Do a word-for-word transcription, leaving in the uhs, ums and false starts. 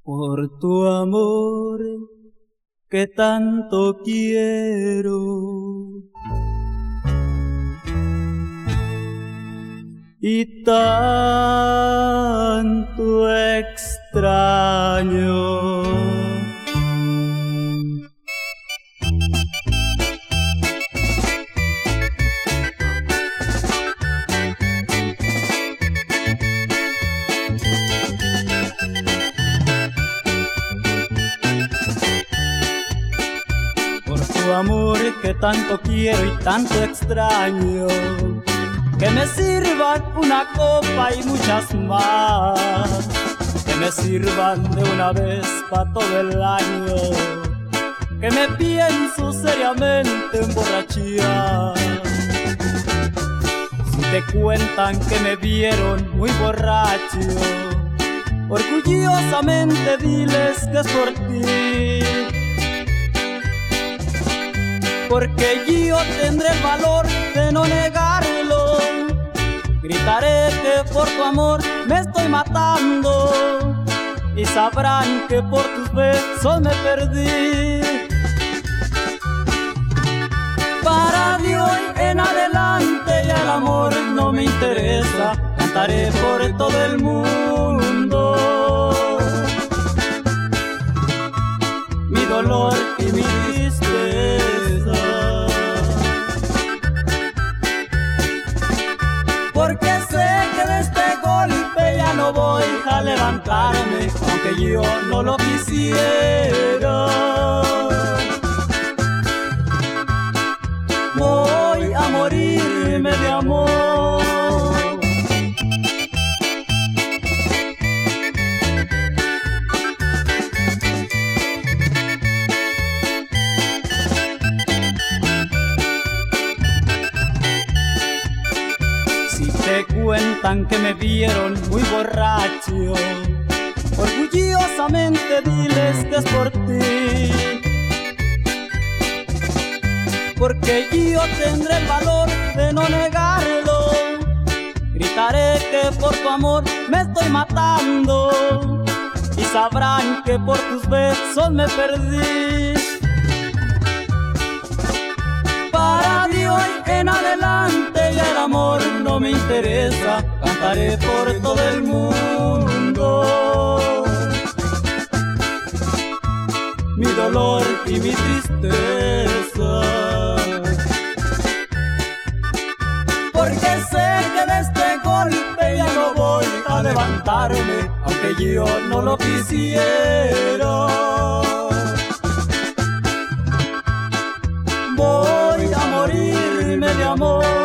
por tu amor que tanto quiero y tanto extraño. Tu amor que tanto quiero y tanto extraño, que me sirvan una copa y muchas más, que me sirvan de una vez pa' todo el año, que me pienso seriamente emborrachar. Si te cuentan que me vieron muy borracho, orgullosamente diles que es por ti, porque yo tendré el valor de no negarlo. Gritaré que por tu amor me estoy matando y sabrán que por tus besos me perdí. Para de hoy en adelante ya el amor no me interesa, cantaré por todo el mundo mi dolor y mi tristeza. Porque sé que de este golpe ya no voy a levantarme, aunque yo no lo quisiera. Voy a morirme de amor. Te cuentan que me vieron muy borracho, orgullosamente diles que es por ti, porque yo tendré el valor de no negarlo. Gritaré que por tu amor me estoy matando y sabrán que por tus besos me perdí. Para de hoy en adelante ya el amor no me interesa, cantaré por todo el mundo mi dolor y mi tristeza. Porque sé que de este golpe ya no voy a levantarme, aunque yo no lo quisiera. Voy a morirme de amor.